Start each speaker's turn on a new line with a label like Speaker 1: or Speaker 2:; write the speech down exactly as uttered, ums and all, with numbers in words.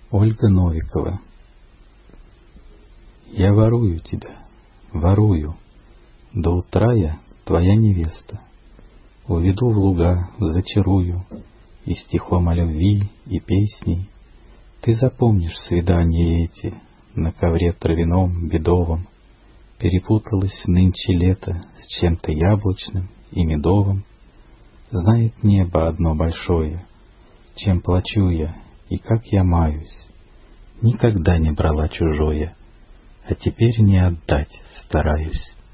Speaker 1: Ольга Новикова. Я ворую тебя, ворую, до утра я твоя невеста. Уведу в луга, зачарую, и стихом о любви, и песней. Ты запомнишь свидания эти на ковре травяном, бедовом. Перепуталось нынче лето с чем-то яблочным и медовым. Знает небо одно большое, чем плачу я и как я маюсь. Никогда не брала чужое, а теперь не отдать стараюсь.